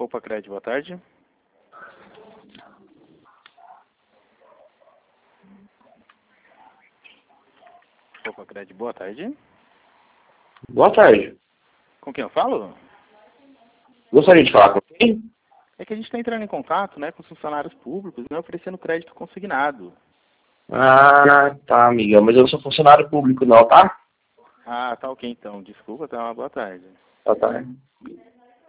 Copa Crédito, boa tarde. Copa Crédito, boa tarde. Boa tarde. Com quem eu falo? Gostaria de falar com quem? É que a gente está entrando em contato, né, com os funcionários públicos, né, oferecendo crédito consignado. Ah, tá, amiga. Mas eu não sou funcionário público não, tá? Ah, tá ok então. Desculpa, tá uma boa tarde. Boa tarde.